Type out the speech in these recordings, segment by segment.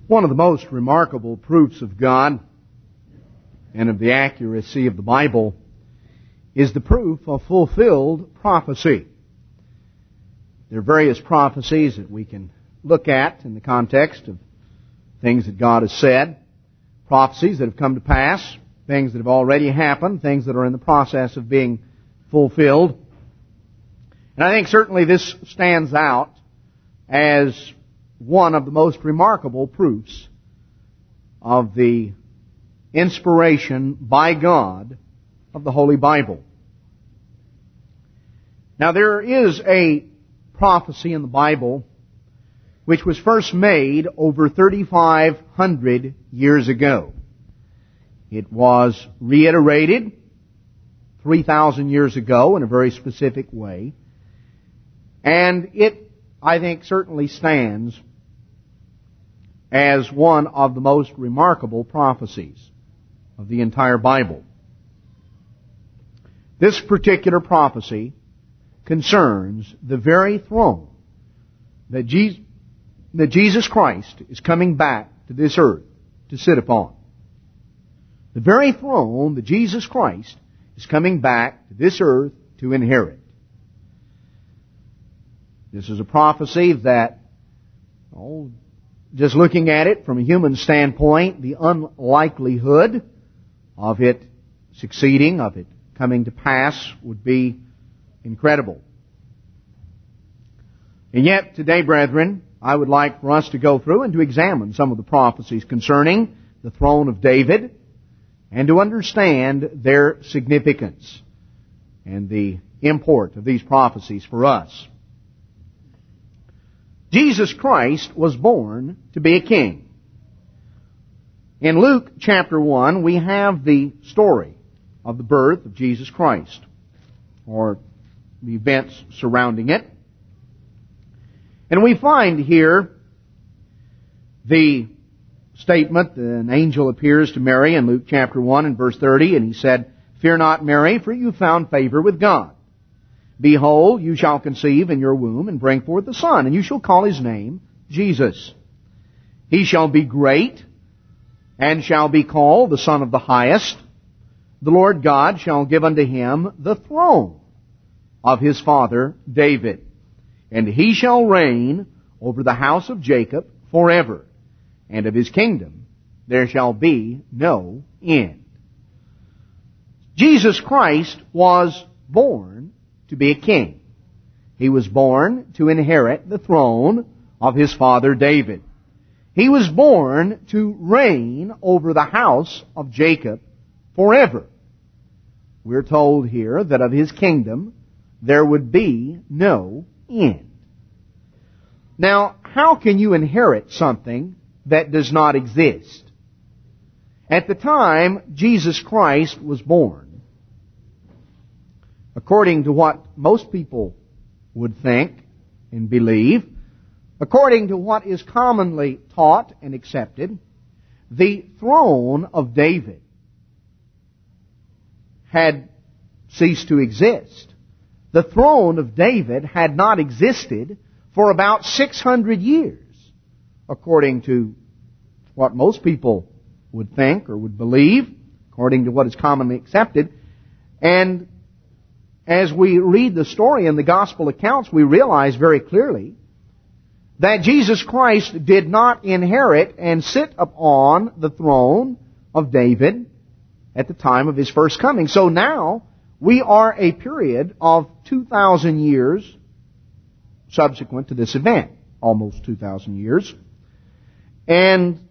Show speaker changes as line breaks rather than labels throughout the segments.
One of the most remarkable proofs of God and of the accuracy of the Bible is the proof of fulfilled prophecy. There are various prophecies that we can look at in the context of things that God has said, prophecies that have come to pass, things that have already happened, things that are in the process of being fulfilled. And I think certainly this stands out as one of the most remarkable proofs of the inspiration by God of the Holy Bible. Now there is a prophecy in the Bible which was first made over 3,500 years ago. It was reiterated 3,000 years ago in a very specific way. And it, I think, certainly stands as one of the most remarkable prophecies of the entire Bible. This particular prophecy concerns the very throne that Jesus Christ is coming back to this earth to sit upon. The very throne that Jesus Christ is coming back to this earth to inherit. This is a prophecy that, just looking at it from a human standpoint, the unlikelihood of it succeeding, of it coming to pass, would be incredible. And yet, today, brethren, I would like for us to go through and to examine some of the prophecies concerning the throne of David and to understand their significance and the import of these prophecies for us. Jesus Christ was born to be a king. In Luke chapter 1, we have the story of the birth of Jesus Christ, or the events surrounding it. And we find here the statement, an angel appears to Mary in Luke chapter 1 and verse 30, and he said, "Fear not, Mary, for you found favor with God. Behold, you shall conceive in your womb and bring forth a son, and you shall call his name Jesus. He shall be great and shall be called the Son of the Highest. The Lord God shall give unto him the throne of his father David, and he shall reign over the house of Jacob forever, and of his kingdom there shall be no end." Jesus Christ was born to be a king. He was born to inherit the throne of his father David. He was born to reign over the house of Jacob forever. We're told here that of his kingdom there would be no end. Now, how can you inherit something that does not exist? At the time Jesus Christ was born, according to what most people would think and believe, according to what is commonly taught and accepted, the throne of David had ceased to exist. The throne of David had not existed for about 600 years, according to what most people would think or would believe, according to what is commonly accepted. And as we read the story in the gospel accounts, we realize very clearly that Jesus Christ did not inherit and sit upon the throne of David at the time of his first coming. So now we are a period of 2,000 years subsequent to this event, almost 2,000 years. And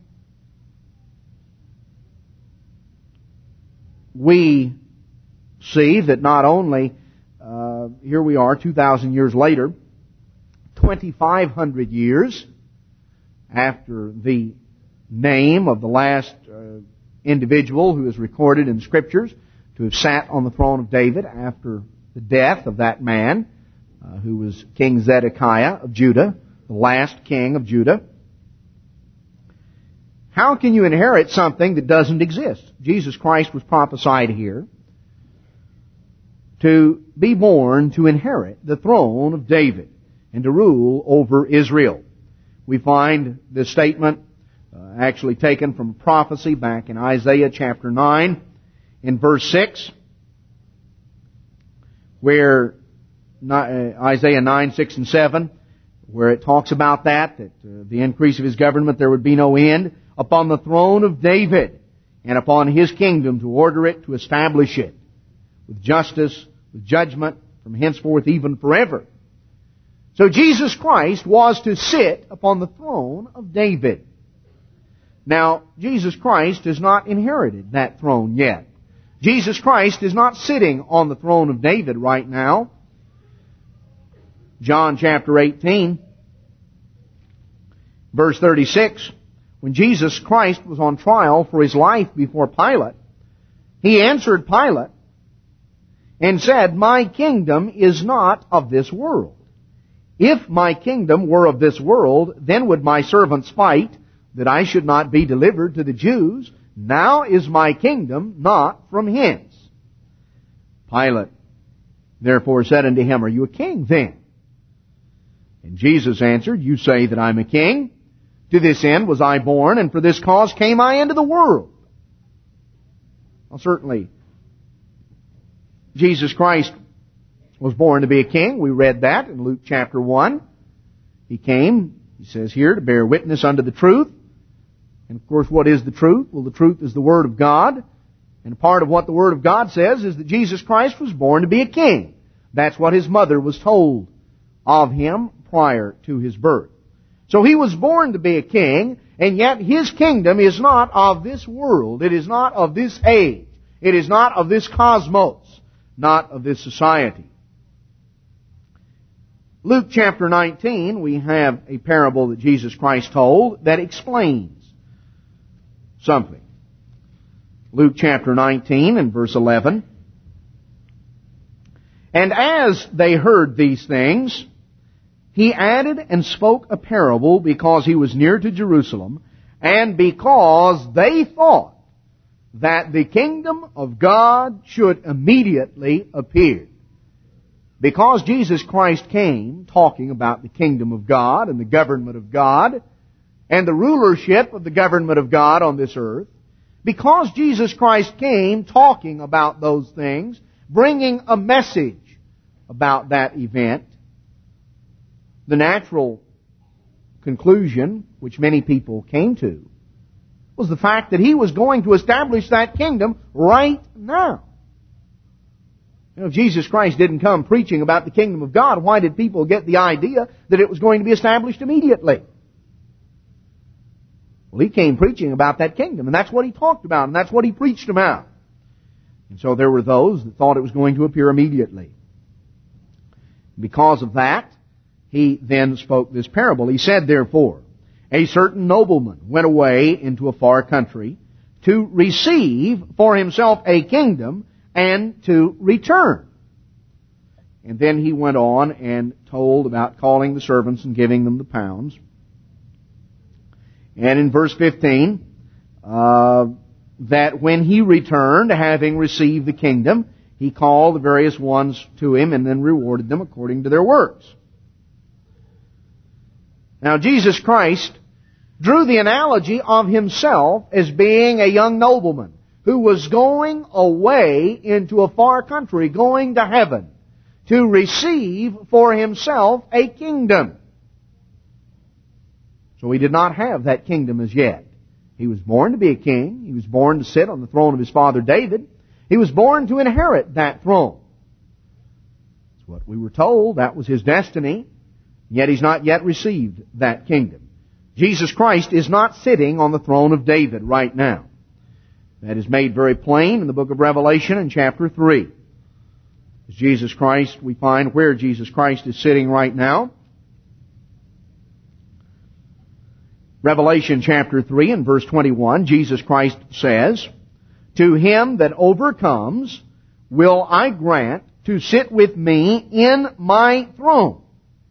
we see that not only here we are 2,000 years later, 2,500 years after the name of the last individual who is recorded in the Scriptures to have sat on the throne of David after the death of that man, who was King Zedekiah of Judah, the last king of Judah. How can you inherit something that doesn't exist? Jesus Christ was prophesied here to be born to inherit the throne of David and to rule over Israel. We find the statement actually taken from prophecy back in Isaiah chapter 9 in verse 6, where Isaiah 9, 6, and 7, where it talks about that the increase of His government there would be no end, upon the throne of David, and upon His kingdom, to order it, to establish it, with justice, with judgment, from henceforth even forever. So Jesus Christ was to sit upon the throne of David. Now, Jesus Christ has not inherited that throne yet. Jesus Christ is not sitting on the throne of David right now. John chapter 18, verse 36, when Jesus Christ was on trial for His life before Pilate, He answered Pilate and said, "My kingdom is not of this world. If my kingdom were of this world, then would my servants fight, that I should not be delivered to the Jews. Now is my kingdom not from hence." Pilate therefore said unto him, "Are you a king then?" And Jesus answered, "You say that I am a king. To this end was I born, and for this cause came I into the world." Well, certainly, Jesus Christ was born to be a king. We read that in Luke chapter 1. He came, He says here, to bear witness unto the truth. And of course, what is the truth? Well, the truth is the Word of God. And part of what the Word of God says is that Jesus Christ was born to be a king. That's what His mother was told of Him prior to His birth. So He was born to be a king, and yet His kingdom is not of this world. It is not of this age. It is not of this cosmos, not of this society. Luke chapter 19, we have a parable that Jesus Christ told that explains something. Luke chapter 19 and verse 11. "And as they heard these things, He added and spoke a parable, because He was near to Jerusalem, and because they thought that the kingdom of God should immediately appear." Because Jesus Christ came talking about the kingdom of God and the government of God and the rulership of the government of God on this earth, because Jesus Christ came talking about those things, bringing a message about that event, the natural conclusion, which many people came to, was the fact that He was going to establish that kingdom right now. You know, if Jesus Christ didn't come preaching about the kingdom of God, why did people get the idea that it was going to be established immediately? Well, He came preaching about that kingdom, and that's what He talked about, and that's what He preached about. And so there were those that thought it was going to appear immediately. Because of that, He then spoke this parable. He said, "Therefore, a certain nobleman went away into a far country to receive for himself a kingdom and to return." And then he went on and told about calling the servants and giving them the pounds. And in verse 15, that when he returned, having received the kingdom, he called the various ones to him and then rewarded them according to their works. Now, Jesus Christ drew the analogy of Himself as being a young nobleman who was going away into a far country, going to heaven, to receive for himself a kingdom. So He did not have that kingdom as yet. He was born to be a king. He was born to sit on the throne of his father David. He was born to inherit that throne. That's what we were told. That was His destiny. Yet He's not yet received that kingdom. Jesus Christ is not sitting on the throne of David right now. That is made very plain in the book of Revelation in chapter 3. As Jesus Christ, we find where Jesus Christ is sitting right now. Revelation chapter 3 and verse 21, Jesus Christ says, "To him that overcomes will I grant to sit with me in my throne,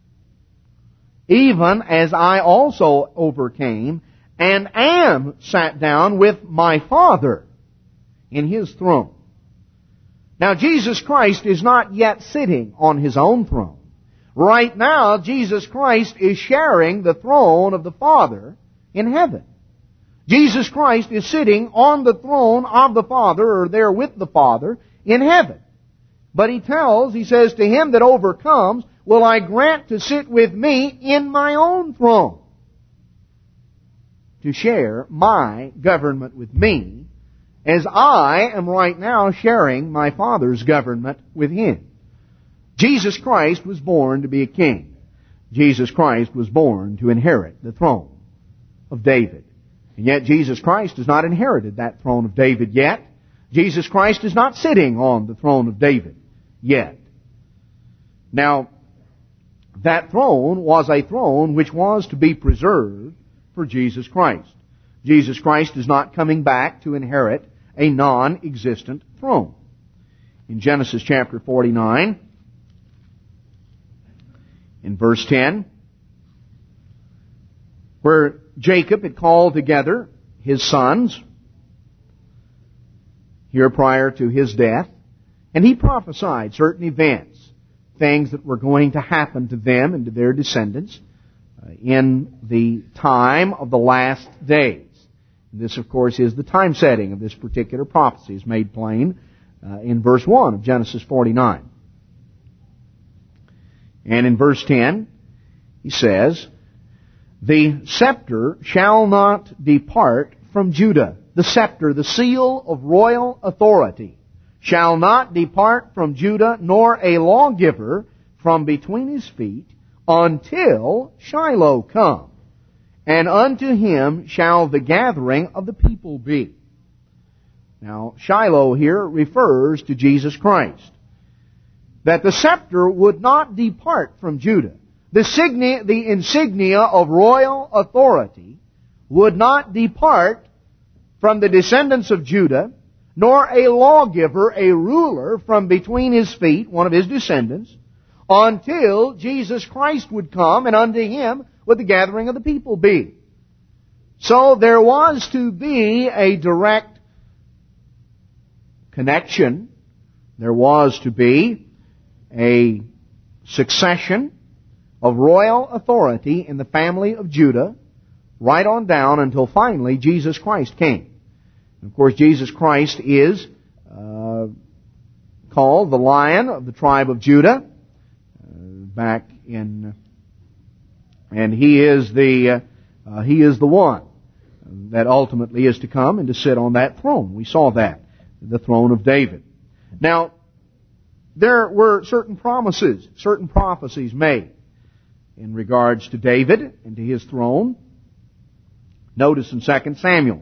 even as I also overcame and am sat down with my Father in His throne." Now, Jesus Christ is not yet sitting on His own throne. Right now, Jesus Christ is sharing the throne of the Father in heaven. Jesus Christ is sitting on the throne of the Father, or there with the Father, in heaven. But he says, to him that overcomes, will I grant to sit with me in my own throne, to share my government with me, as I am right now sharing my Father's government with him. Jesus Christ was born to be a king. Jesus Christ was born to inherit the throne of David. And yet Jesus Christ has not inherited that throne of David yet. Jesus Christ is not sitting on the throne of David yet. Now, that throne was a throne which was to be preserved for Jesus Christ. Jesus Christ is not coming back to inherit a non-existent throne. In Genesis chapter 49, in verse 10, where Jacob had called together his sons here prior to his death, and he prophesied certain events, things that were going to happen to them and to their descendants in the time of the last days. This, of course, is the time setting of this particular prophecy, is made plain in verse 1 of Genesis 49. And in verse 10, he says, the scepter shall not depart from Judah. The scepter, the seal of royal authority, shall not depart from Judah, nor a lawgiver from between his feet, until Shiloh come. And unto him shall the gathering of the people be. Now, Shiloh here refers to Jesus Christ. That the scepter would not depart from Judah. The insignia of royal authority would not depart from the descendants of Judah, nor a lawgiver, a ruler from between his feet, one of his descendants, until Jesus Christ would come, and unto him would the gathering of the people be. So there was to be a direct connection. There was to be a succession of royal authority in the family of Judah, right on down until finally Jesus Christ came. And of course, Jesus Christ is called the Lion of the tribe of Judah, and he is the one that ultimately is to come and to sit on that throne. We saw that, the throne of David. Now, there were certain promises, certain prophecies made in regards to David and to his throne. Notice in 2 Samuel.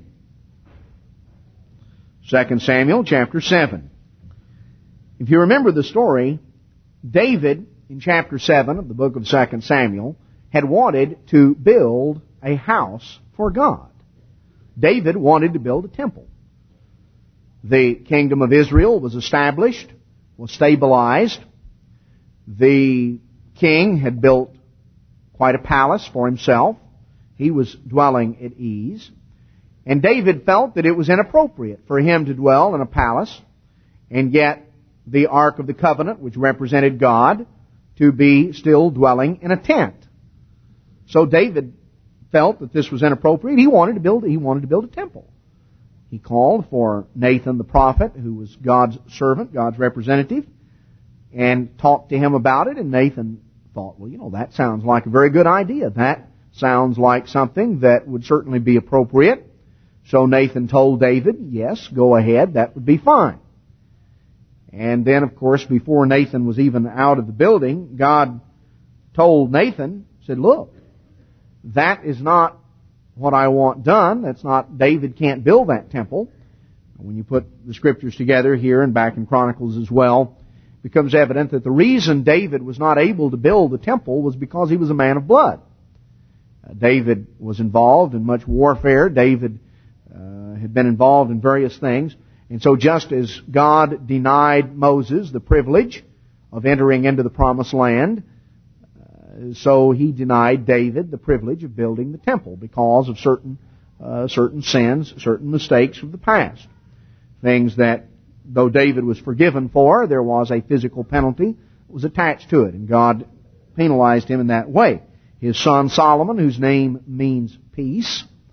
2 Samuel chapter 7. If you remember the story, David, in chapter 7 of the book of 2 Samuel, had wanted to build a house for God. David wanted to build a temple. The kingdom of Israel was established, was stabilized. The king had built quite a palace for himself. He was dwelling at ease. And David felt that it was inappropriate for him to dwell in a palace, and yet the Ark of the Covenant, which represented God, to be still dwelling in a tent. So David felt that this was inappropriate. He wanted to build a temple. He called for Nathan the prophet, who was God's servant, God's representative, and talked to him about it. And Nathan thought, well, that sounds like a very good idea. That sounds like something that would certainly be appropriate. So Nathan told David, yes, go ahead, that would be fine. And then, of course, before Nathan was even out of the building, God told Nathan, said, look, that is not what I want done. That's not, David can't build that temple. When you put the scriptures together here and back in Chronicles as well, it becomes evident that the reason David was not able to build the temple was because he was a man of blood. David was involved in much warfare. David had been involved in various things. And so just as God denied Moses the privilege of entering into the promised land, so he denied David the privilege of building the temple because of certain sins, certain mistakes of the past. Things that, though David was forgiven for, there was a physical penalty that was attached to it, and God penalized him in that way. His son Solomon, whose name means peace,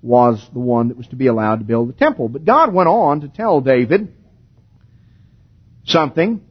was the one that was to be allowed to build the temple. But God went on to tell David something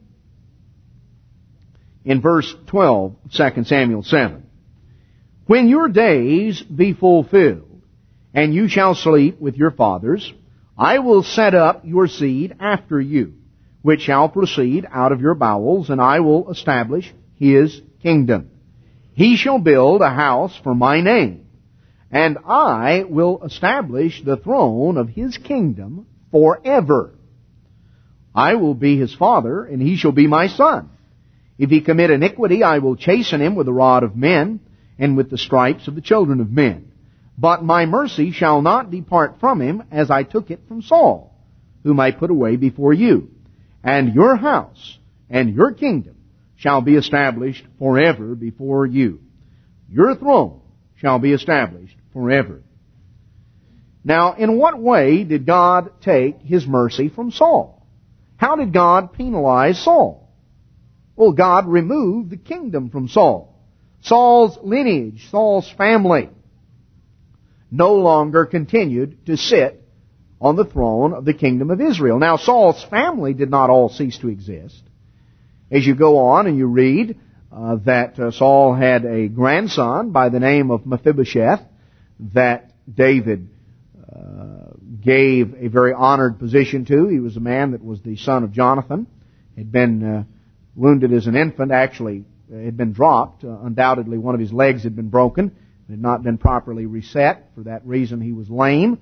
in verse 12 of 2 Samuel 7. When your days be fulfilled, and you shall sleep with your fathers, I will set up your seed after you, which shall proceed out of your bowels, and I will establish his kingdom. He shall build a house for my name, and I will establish the throne of his kingdom forever. I will be his father, and he shall be my son. If he commit iniquity, I will chasten him with the rod of men, and with the stripes of the children of men. But my mercy shall not depart from him, as I took it from Saul, whom I put away before you. And your house and your kingdom shall be established forever before you. Your throne shall be established forever. Now, in what way did God take his mercy from Saul? How did God penalize Saul? Well, God removed the kingdom from Saul. Saul's lineage, Saul's family, no longer continued to sit on the throne of the kingdom of Israel. Now, Saul's family did not all cease to exist. As you go on and you read that Saul had a grandson by the name of Mephibosheth that David gave a very honored position to. He was a man that was the son of Jonathan, had been wounded as an infant, actually had been dropped. Undoubtedly one of his legs had been broken, had not been properly reset. For that reason he was lame,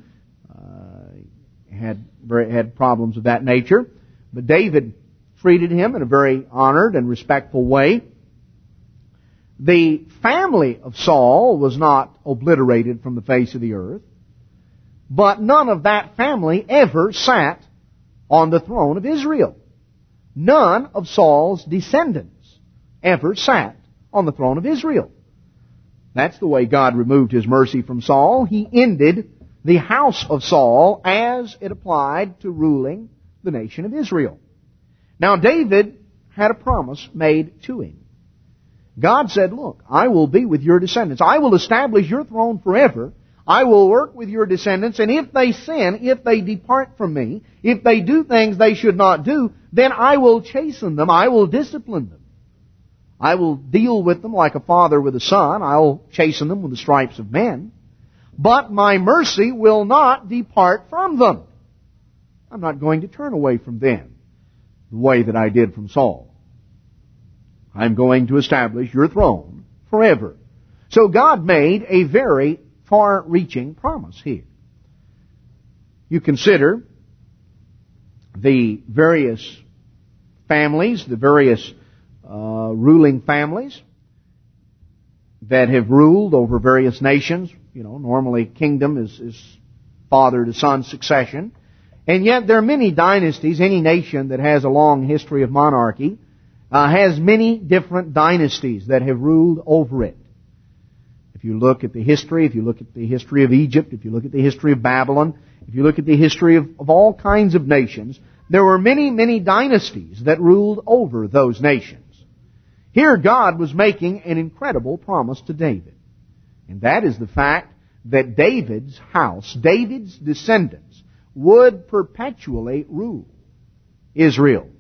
had problems of that nature. But David treated him in a very honored and respectful way. The family of Saul was not obliterated from the face of the earth, but none of that family ever sat on the throne of Israel. None of Saul's descendants ever sat on the throne of Israel. That's the way God removed his mercy from Saul. He ended the house of Saul as it applied to ruling the nation of Israel. Now, David had a promise made to him. God said, look, I will be with your descendants. I will establish your throne forever. I will work with your descendants, and if they sin, if they depart from me, if they do things they should not do, then I will chasten them, I will discipline them. I will deal with them like a father with a son. I'll chasten them with the stripes of men. But my mercy will not depart from them. I'm not going to turn away from them the way that I did from Saul. I'm going to establish your throne forever. So God made a very far-reaching promise here. You consider the various families, the various ruling families that have ruled over various nations. You know, normally kingdom is father to son succession. And yet there are many dynasties. Any nation that has a long history of monarchy has many different dynasties that have ruled over it. If you look at the history, if you look at the history of Egypt, if you look at the history of Babylon, if you look at the history of all kinds of nations, there were many, many dynasties that ruled over those nations. Here God was making an incredible promise to David. And that is the fact that David's house, David's descendants, would perpetually rule Israel,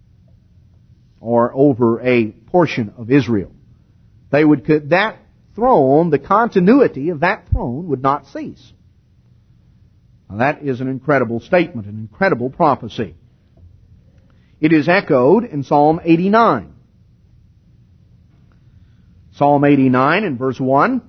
or over a portion of Israel. That throne, the continuity of that throne would not cease. Now that is an incredible statement, an incredible prophecy. It is echoed in Psalm 89. Psalm 89 in verse 1.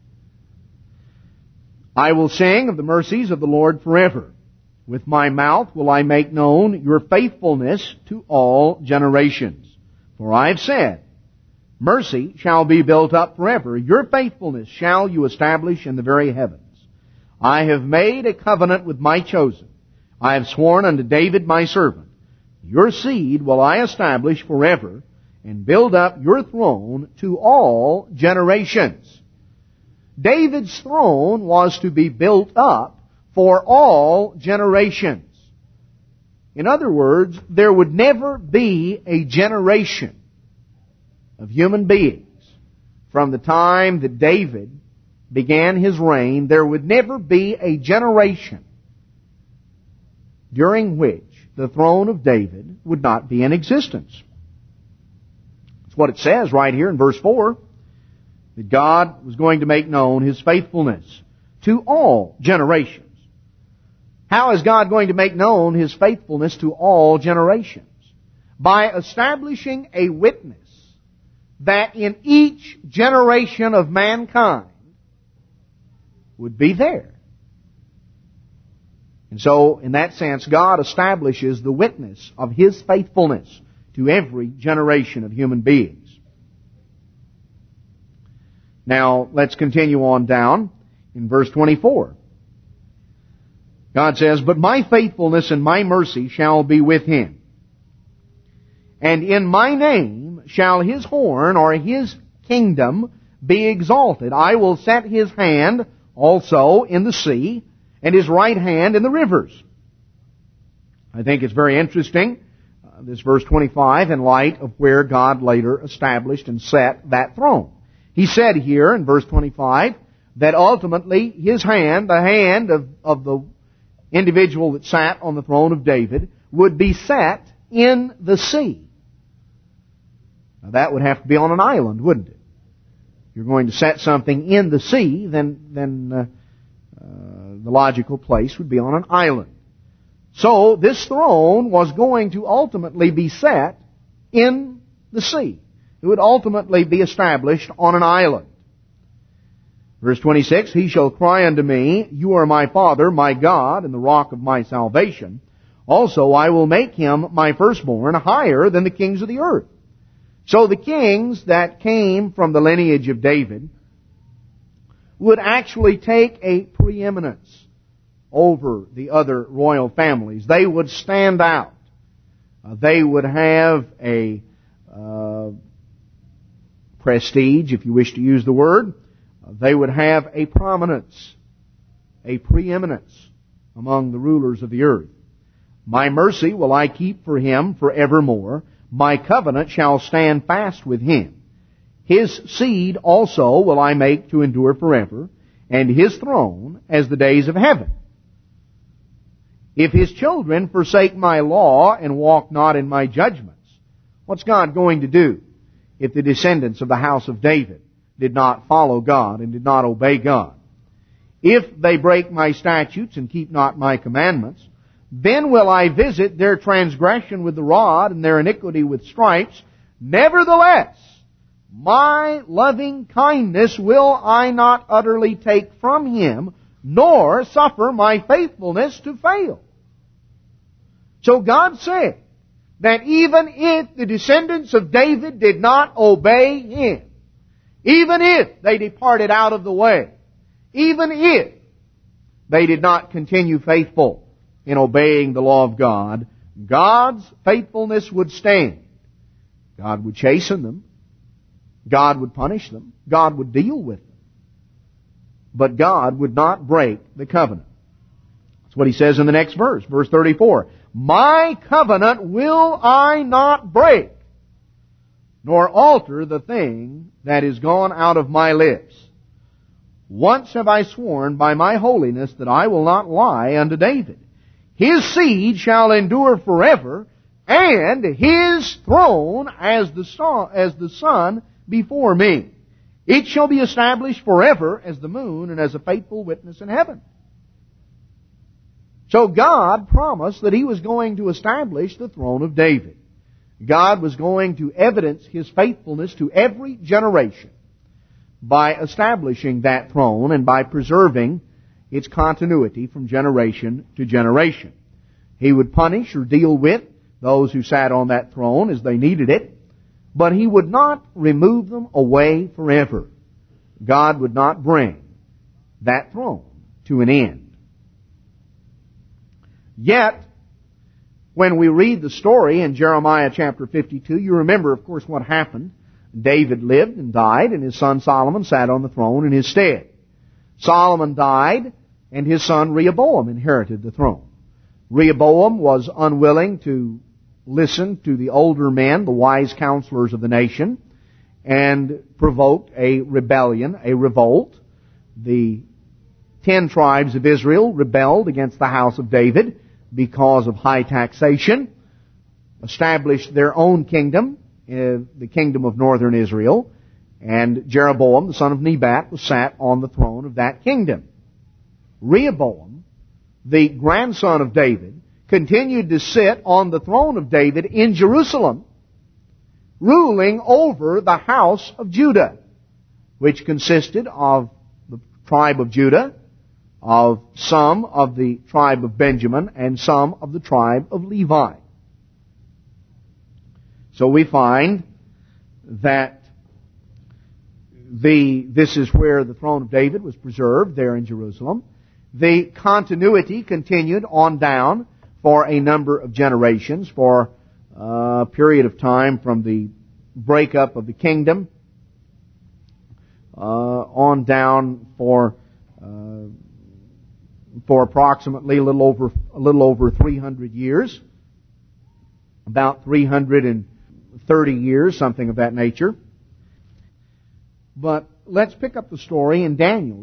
I will sing of the mercies of the Lord forever. With my mouth will I make known your faithfulness to all generations. For I have said, mercy shall be built up forever. Your faithfulness shall you establish in the very heavens. I have made a covenant with my chosen. I have sworn unto David my servant. Your seed will I establish forever, and build up your throne to all generations. David's throne was to be built up for all generations. In other words, there would never be a generation of human beings from the time that David began his reign, there would never be a generation during which the throne of David would not be in existence. That's what it says right here in verse 4, that God was going to make known His faithfulness to all generations. How is God going to make known His faithfulness to all generations? By establishing a witness that in each generation of mankind would be there. And so, in that sense, God establishes the witness of His faithfulness to every generation of human beings. Now, let's continue on down in verse 24. God says, "But my faithfulness and my mercy shall be with him. And in my name shall his horn," or his kingdom, "be exalted. I will set his hand also in the sea, and his right hand in the rivers." I think it's very interesting, this verse 25, in light of where God later established and set that throne. He said here in verse 25 that ultimately his hand, the hand of the individual that sat on the throne of David, would be set in the sea. Now that would have to be on an island, wouldn't it? If you're going to set something in the sea, then the logical place would be on an island. So this throne was going to ultimately be set in the sea. It would ultimately be established on an island. Verse 26, "He shall cry unto me, You are my Father, my God, and the rock of my salvation. Also I will make him my firstborn higher than the kings of the earth." So the kings that came from the lineage of David would actually take a preeminence over the other royal families. They would stand out. They would have a prestige, if you wish to use the word. They would have a prominence, a preeminence among the rulers of the earth. "My mercy will I keep for him forevermore. My covenant shall stand fast with him. His seed also will I make to endure forever, and his throne as the days of heaven. If his children forsake my law and walk not in my judgments," what's God going to do if the descendants of the house of David did not follow God and did not obey God? "If they break my statutes and keep not my commandments, then will I visit their transgression with the rod and their iniquity with stripes. Nevertheless, my loving kindness will I not utterly take from him, nor suffer my faithfulness to fail." So God said that even if the descendants of David did not obey him, even if they departed out of the way, even if they did not continue faithful in obeying the law of God, God's faithfulness would stand. God would chasten them. God would punish them. God would deal with them. But God would not break the covenant. That's what He says in the next verse, verse 34. "My covenant will I not break, nor alter the thing that is gone out of my lips. Once have I sworn by my holiness that I will not lie unto David. His seed shall endure forever, and his throne as the sun before me. It shall be established forever as the moon and as a faithful witness in heaven." So God promised that He was going to establish the throne of David. God was going to evidence His faithfulness to every generation by establishing that throne and by preserving its continuity from generation to generation. He would punish or deal with those who sat on that throne as they needed it, but He would not remove them away forever. God would not bring that throne to an end. Yet, when we read the story in Jeremiah chapter 52, you remember, of course, what happened. David lived and died, and his son Solomon sat on the throne in his stead. Solomon died, and his son Rehoboam inherited the throne. Rehoboam was unwilling to listen to the older men, the wise counselors of the nation, and provoked a rebellion, a revolt. The 10 tribes of Israel rebelled against the house of David because of high taxation, established their own kingdom, the kingdom of northern Israel, and Jeroboam, the son of Nebat, was sat on the throne of that kingdom. Rehoboam, the grandson of David, continued to sit on the throne of David in Jerusalem, ruling over the house of Judah, which consisted of the tribe of Judah, of some of the tribe of Benjamin, and some of the tribe of Levi. So we find that this is where the throne of David was preserved, there in Jerusalem. The continuity continued on down for a number of generations, for a period of time from the breakup of the kingdom on down for approximately a little over 300 years, about 330 years, something of that nature. But let's pick up the story in Jeremiah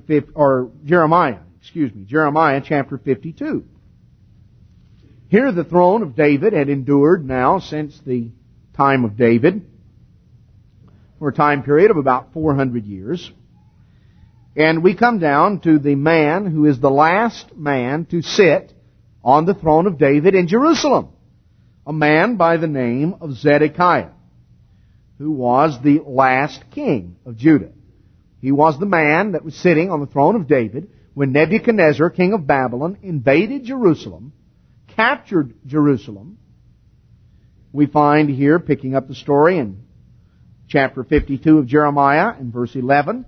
chapter 52. Here the throne of David had endured now since the time of David for a time period of about 400 years. And we come down to the man who is the last man to sit on the throne of David in Jerusalem, a man by the name of Zedekiah, who was the last king of Judah. He was the man that was sitting on the throne of David when Nebuchadnezzar, king of Babylon, invaded Jerusalem, captured Jerusalem. We find here, picking up the story in chapter 52 of Jeremiah in verse 11.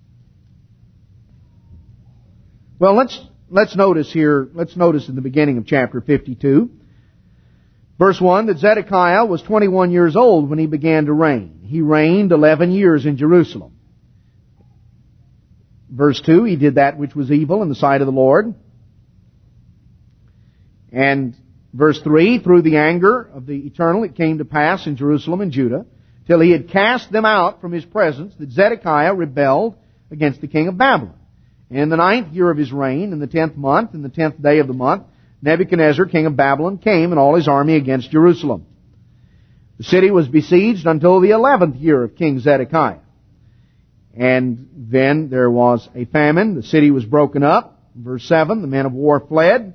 Well, let's notice in the beginning of chapter 52, verse 1, that Zedekiah was 21 years old when he began to reign. He reigned 11 years in Jerusalem. Verse 2, he did that which was evil in the sight of the Lord. And verse 3, through the anger of the Eternal, it came to pass in Jerusalem and Judah, till he had cast them out from his presence, that Zedekiah rebelled against the king of Babylon. In the 9th year of his reign, in the 10th month, in the 10th day of the month, Nebuchadnezzar, king of Babylon, came and all his army against Jerusalem. The city was besieged until the 11th year of King Zedekiah. And then there was a famine. The city was broken up. Verse 7, the men of war fled.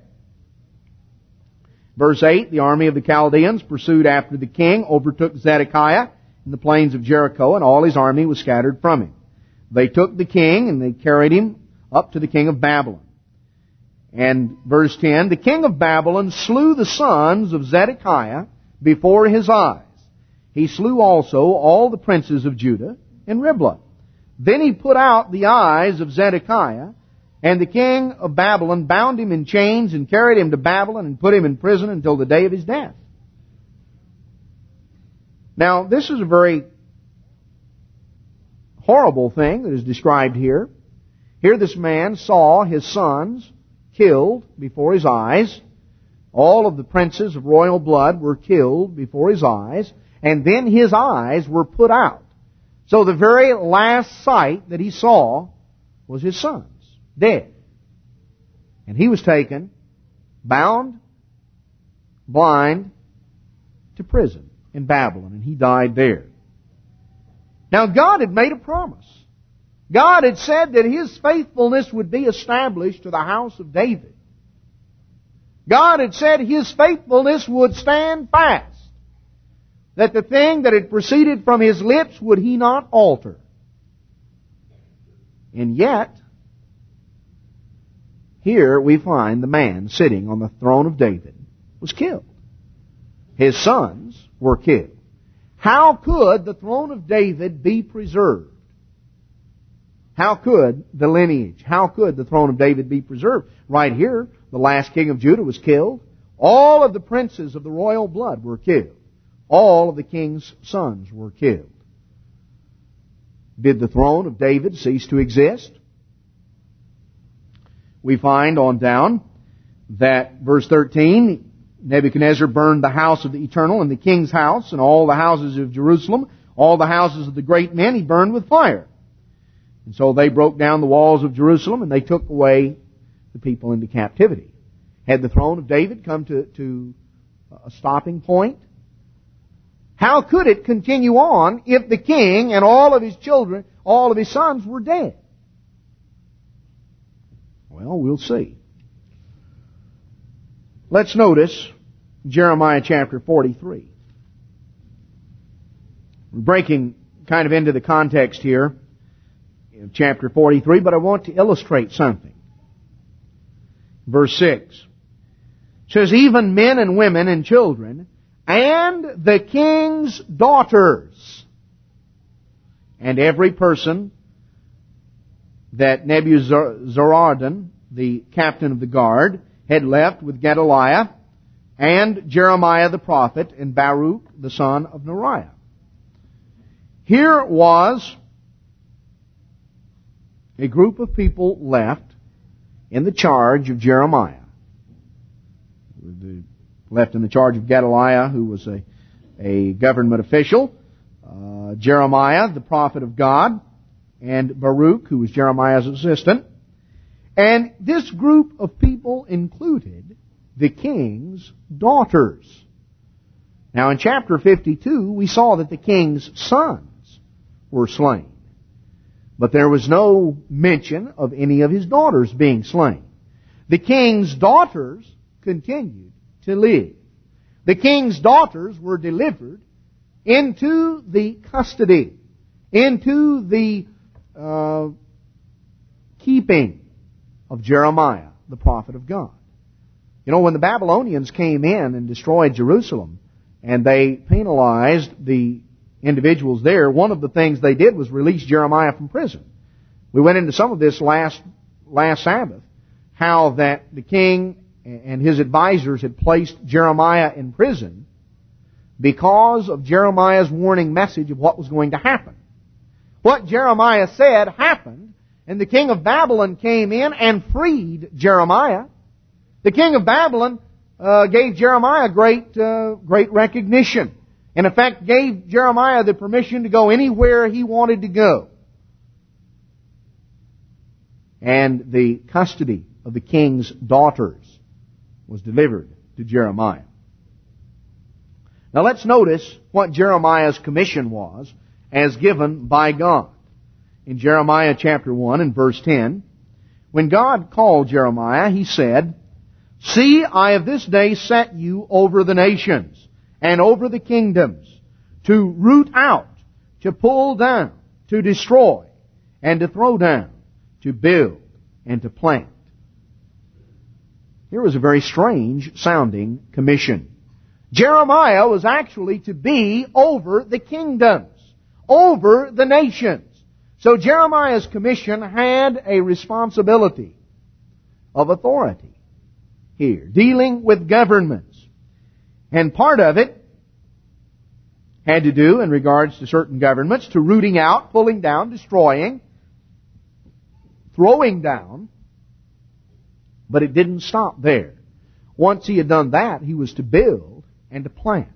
Verse 8, the army of the Chaldeans pursued after the king, overtook Zedekiah in the plains of Jericho, and all his army was scattered from him. They took the king, and they carried him up to the king of Babylon. And verse 10, the king of Babylon slew the sons of Zedekiah before his eyes. He slew also all the princes of Judah in Riblah. Then he put out the eyes of Zedekiah, and the king of Babylon bound him in chains and carried him to Babylon and put him in prison until the day of his death. Now, this is a very horrible thing that is described here. Here this man saw his sons killed before his eyes. All of the princes of royal blood were killed before his eyes, and then his eyes were put out. So the very last sight that he saw was his sons dead. And he was taken, bound, blind, to prison in Babylon, and he died there. Now God had made a promise. God had said that His faithfulness would be established to the house of David. God had said His faithfulness would stand fast. That the thing that had proceeded from His lips would He not alter. And yet, here we find the man sitting on the throne of David was killed. His sons were killed. How could the throne of David be preserved? How could the lineage, how could the throne of David be preserved? Right here, the last king of Judah was killed. All of the princes of the royal blood were killed. All of the king's sons were killed. Did the throne of David cease to exist? We find on down that verse 13, Nebuchadnezzar burned the house of the Eternal and the king's house and all the houses of Jerusalem, all the houses of the great men he burned with fire. And so they broke down the walls of Jerusalem and they took away the people into captivity. Had the throne of David come to a stopping point? How could it continue on if the king and all of his children, all of his sons were dead? Well, we'll see. Let's notice Jeremiah chapter 43. We're breaking kind of into the context here in chapter 43, but I want to illustrate something. Verse 6 says, even men and women and children and the king's daughters and every person that Nebuzaradan, the captain of the guard, had left with Gedaliah and Jeremiah the prophet and Baruch the son of Neriah. Here was a group of people left in the charge of Jeremiah. Left in the charge of Gedaliah, who was a government official, Jeremiah, the prophet of God, and Baruch, who was Jeremiah's assistant. And this group of people included the king's daughters. Now in chapter 52, we saw that the king's sons were slain. But there was no mention of any of his daughters being slain. The king's daughters continued to live. The king's daughters were delivered into the custody, into the keeping of Jeremiah, the prophet of God. You know, when the Babylonians came in and destroyed Jerusalem, and they penalized the individuals there, one of the things they did was release Jeremiah from prison. We went into some of this last Sabbath, how that the king and his advisors had placed Jeremiah in prison because of Jeremiah's warning message of what was going to happen. What Jeremiah said happened, and the king of Babylon came in and freed Jeremiah. The king of Babylon gave Jeremiah great recognition. And in fact, gave Jeremiah the permission to go anywhere he wanted to go. And the custody of the king's daughters was delivered to Jeremiah. Now let's notice what Jeremiah's commission was as given by God. In Jeremiah chapter 1 and verse 10, when God called Jeremiah, He said, "See, I have this day set you over the nations and over the kingdoms, to root out, to pull down, to destroy, and to throw down, to build, and to plant." Here was a very strange sounding commission. Jeremiah was actually to be over the kingdoms, over the nations. So Jeremiah's commission had a responsibility of authority here, dealing with governments. And part of it had to do, in regards to certain governments, to rooting out, pulling down, destroying, throwing down. But it didn't stop there. Once he had done that, he was to build and to plant.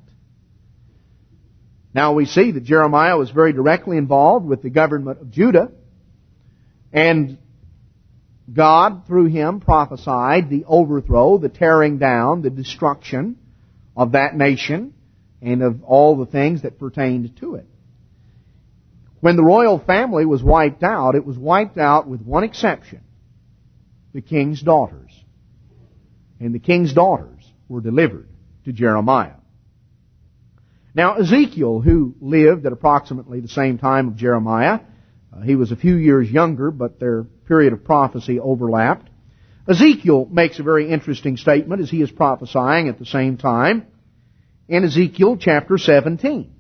Now we see that Jeremiah was very directly involved with the government of Judah. And God, through him, prophesied the overthrow, the tearing down, the destruction of that nation and of all the things that pertained to it. When the royal family was wiped out, it was wiped out with one exception: the king's daughters. And the king's daughters were delivered to Jeremiah. Now Ezekiel, who lived at approximately the same time of Jeremiah, he was a few years younger, but their period of prophecy overlapped. Ezekiel makes a very interesting statement as he is prophesying at the same time in Ezekiel chapter 17.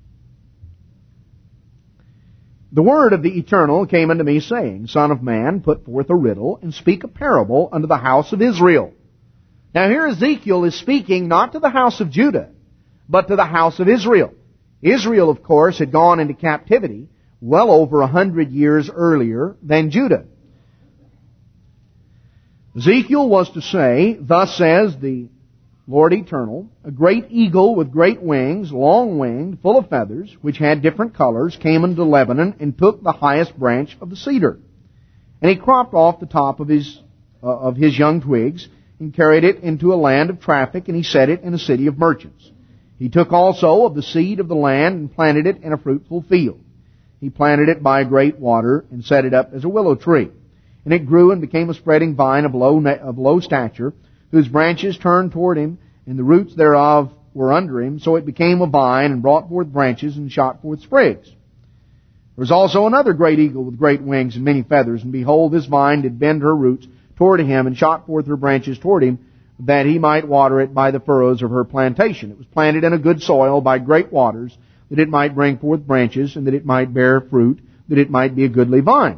"The word of the Eternal came unto me, saying, Son of man, put forth a riddle, and speak a parable unto the house of Israel." Now here Ezekiel is speaking not to the house of Judah, but to the house of Israel. Israel, of course, had gone into captivity well over 100 years earlier than Judah. Ezekiel was to say, "Thus says the Lord Eternal, a great eagle with great wings, long-winged, full of feathers, which had different colors, came into Lebanon and took the highest branch of the cedar. And he cropped off the top of his young twigs and carried it into a land of traffic, and he set it in a city of merchants. He took also of the seed of the land and planted it in a fruitful field. He planted it by a great water and set it up as a willow tree. And it grew and became a spreading vine of low stature, whose branches turned toward him, and the roots thereof were under him. So it became a vine and brought forth branches and shot forth sprigs. There was also another great eagle with great wings and many feathers, and behold, this vine did bend her roots toward him and shot forth her branches toward him, that he might water it by the furrows of her plantation. It was planted in a good soil by great waters, that it might bring forth branches, and that it might bear fruit, that it might be a goodly vine.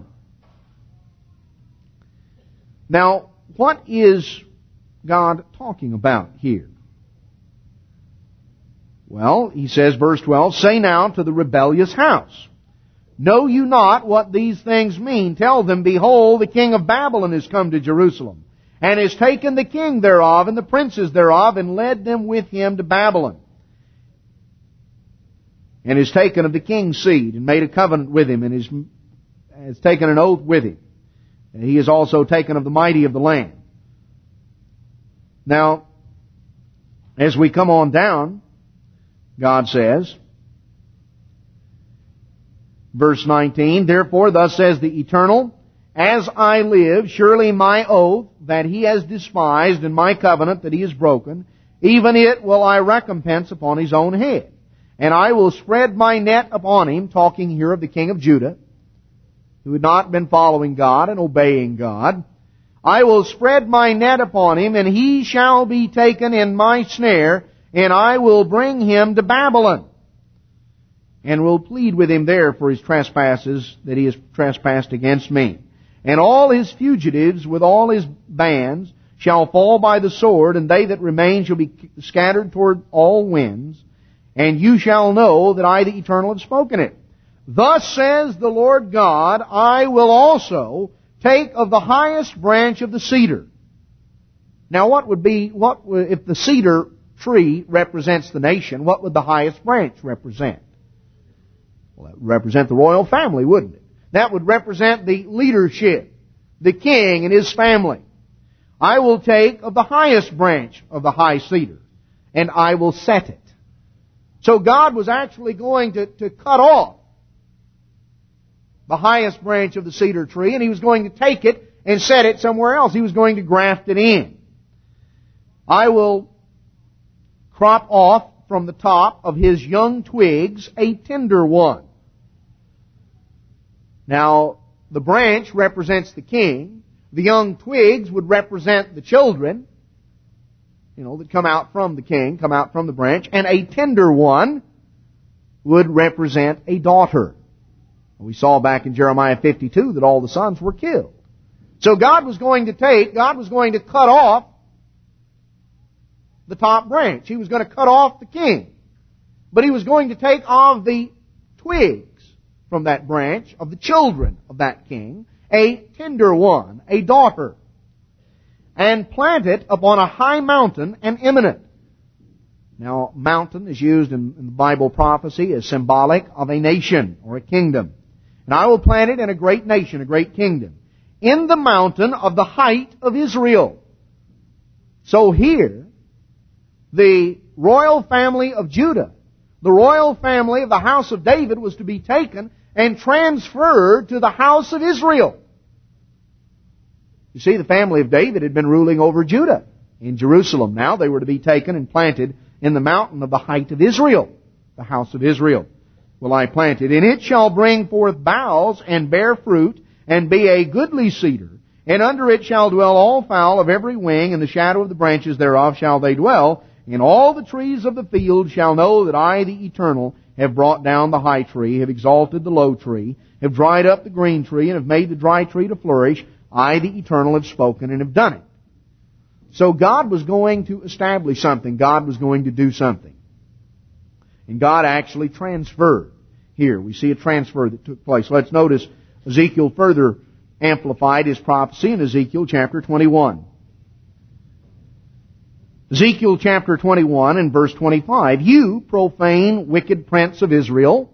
Now, what is God talking about here? Well, he says, verse 12, "Say now to the rebellious house, know you not what these things mean? Tell them, behold, the king of Babylon is come to Jerusalem, and has taken the king thereof and the princes thereof, and led them with him to Babylon, and is taken of the king's seed, and made a covenant with him, and has taken an oath with him. And he is also taken of the mighty of the land." Now, as we come on down, God says, verse 19, "Therefore thus says the Eternal, as I live, surely my oath that he has despised, and my covenant that he has broken, even it will I recompense upon his own head. And I will spread my net upon him," talking here of the king of Judah, who had not been following God and obeying God. "I will spread my net upon him, and he shall be taken in my snare, and I will bring him to Babylon, and will plead with him there for his trespasses that he has trespassed against me. And all his fugitives with all his bands shall fall by the sword, and they that remain shall be scattered toward all winds. And you shall know that I, the Eternal, have spoken it. Thus says the Lord God, I will also take of the highest branch of the cedar." Now if the cedar tree represents the nation, what would the highest branch represent? Well, that would represent the royal family, wouldn't it? That would represent the leadership, the king and his family. "I will take of the highest branch of the high cedar, and I will set it." So God was actually going to cut off the highest branch of the cedar tree, and He was going to take it and set it somewhere else. He was going to graft it in. "I will crop off from the top of his young twigs a tender one." Now, the branch represents the king. The young twigs would represent the children, that come out from the king, come out from the branch. And a tender one would represent a daughter. We saw back in Jeremiah 52 that all the sons were killed. So God was going to cut off the top branch. He was going to cut off the king. But He was going to take of the twigs from that branch, of the children of that king, a tender one, a daughter, and plant it upon a high mountain and eminent. Now, mountain is used in the Bible prophecy as symbolic of a nation or a kingdom. "And I will plant it in a great nation, a great kingdom, in the mountain of the height of Israel." So here, the royal family of Judah, the royal family of the house of David, was to be taken and transferred to the house of Israel. You see, the family of David had been ruling over Judah in Jerusalem. Now they were to be taken and planted in the mountain of the height of Israel, the house of Israel. "Will I plant it, and it shall bring forth boughs and bear fruit, and be a goodly cedar. And under it shall dwell all fowl of every wing, and the shadow of the branches thereof shall they dwell. And all the trees of the field shall know that I, the Eternal, have brought down the high tree, have exalted the low tree, have dried up the green tree, and have made the dry tree to flourish. I, the Eternal, have spoken and have done it." So God was going to establish something. God was going to do something. And God actually transferred. Here, we see a transfer that took place. Let's notice Ezekiel further amplified his prophecy in Ezekiel chapter 21. Ezekiel chapter 21 and verse 25, "You profane, wicked prince of Israel,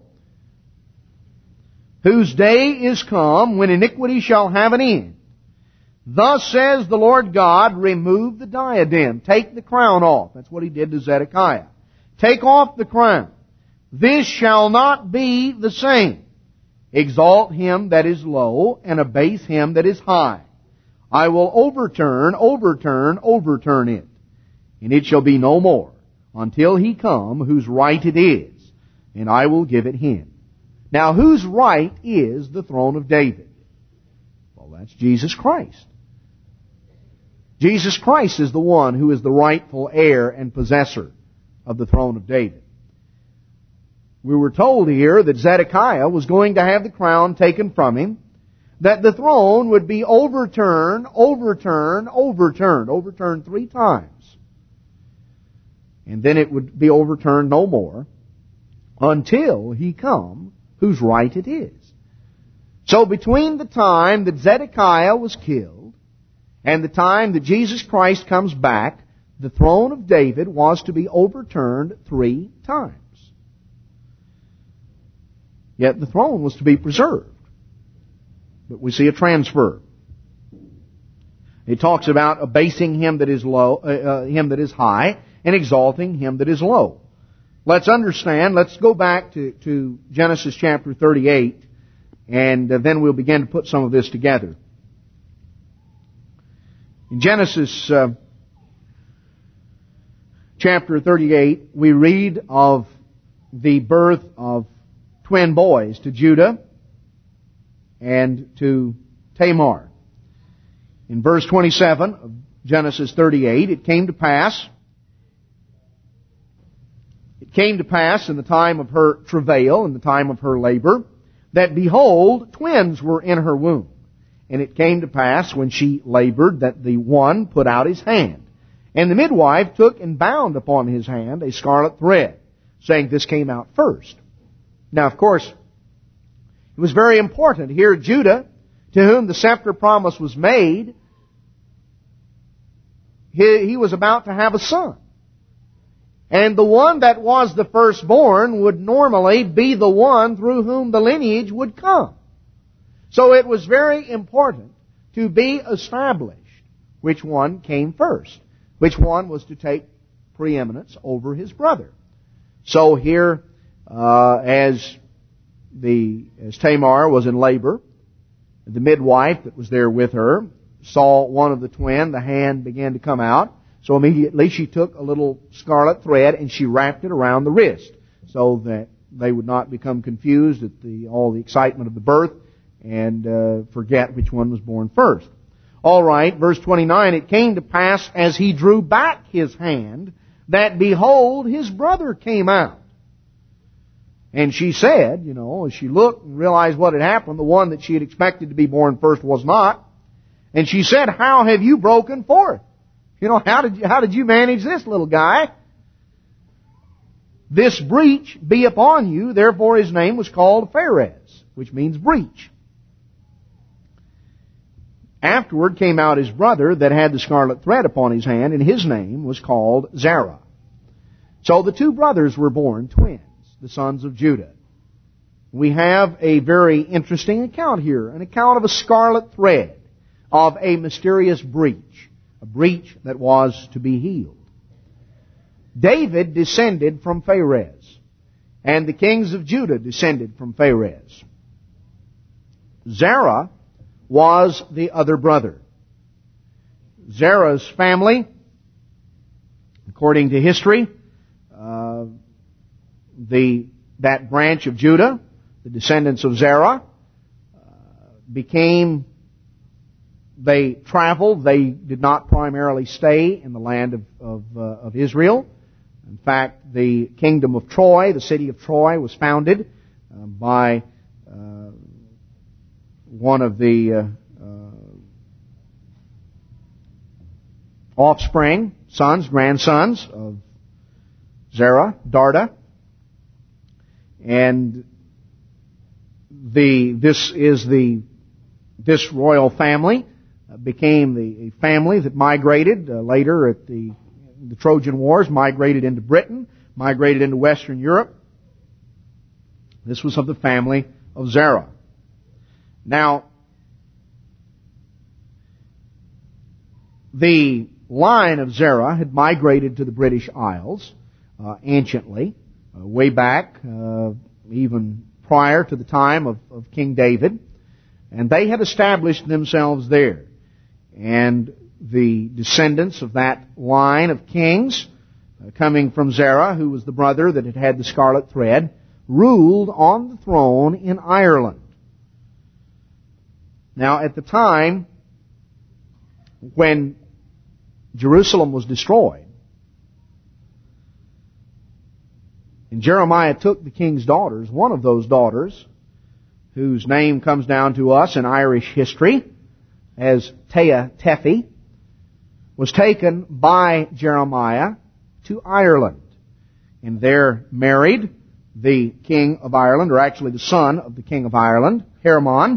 whose day is come when iniquity shall have an end. Thus says the Lord God, remove the diadem, take the crown off." That's what he did to Zedekiah. "Take off the crown. This shall not be the same. Exalt him that is low, and abase him that is high. I will overturn it. And it shall be no more, until he come whose right it is, and I will give it him." Now, whose right is the throne of David? Well, that's Jesus Christ. Jesus Christ is the one who is the rightful heir and possessor of the throne of David. We were told here that Zedekiah was going to have the crown taken from him, that the throne would be overturned 3 times. And then it would be overturned no more until he come whose right it is. So between the time that Zedekiah was killed and the time that Jesus Christ comes back, the throne of David was to be overturned 3 times. Yet the throne was to be preserved. But we see a transfer. It talks about abasing him that is low, him that is high, and exalting him that is low. Let's understand, let's go back to Genesis chapter 38, and then we'll begin to put some of this together. In Genesis chapter 38, we read of the birth of twin boys to Judah and to Tamar. In verse 27 of Genesis 38, it came to pass in the time of her travail, in the time of her labor, that behold, twins were in her womb. And it came to pass when she labored that the one put out his hand. And the midwife took and bound upon his hand a scarlet thread, saying, "This came out first." Now, of course, it was very important. Here Judah, to whom the scepter promise was made, he was about to have a son. And the one that was the firstborn would normally be the one through whom the lineage would come. So it was very important to be established which one came first, which one was to take preeminence over his brother. So here, as Tamar was in labor, the midwife that was there with her saw one of the twin, the hand began to come out. So immediately she took a little scarlet thread and she wrapped it around the wrist so that they would not become confused at all the excitement of the birth and forget which one was born first. All right, verse 29, "It came to pass as he drew back his hand that behold, his brother came out. And she said," as she looked and realized what had happened, the one that she had expected to be born first was not. And she said, "How have you broken forth? How did you manage this, little guy? This breach be upon you." Therefore his name was called Pharez, which means breach. Afterward came out his brother that had the scarlet thread upon his hand, and his name was called Zerah. So the 2 brothers were born twins, the sons of Judah. We have a very interesting account here, an account of a scarlet thread, of a mysterious breach, a breach that was to be healed. David descended from Pharez, and the kings of Judah descended from Pharez. Zerah was the other brother. Zerah's family, according to history, that branch of Judah, the descendants of Zerah, they traveled. They did not primarily stay in the land of Israel. In fact, the kingdom of Troy, the city of Troy, was founded by one of the offspring, grandsons of Zerah, Darda. And this royal family became the family that migrated later the Trojan Wars, migrated into Britain, migrated into Western Europe. This was of the family of Zerah. Now, the line of Zerah had migrated to the British Isles anciently, way back, even prior to the time of King David, and they had established themselves there. And the descendants of that line of kings, coming from Zerah, who was the brother that had had the scarlet thread, ruled on the throne in Ireland. Now, at the time when Jerusalem was destroyed, and Jeremiah took the king's daughters, one of those daughters, whose name comes down to us in Irish history as Tea Tephi, was taken by Jeremiah to Ireland. And there married the king of Ireland, or actually the son of the king of Ireland, Hermon.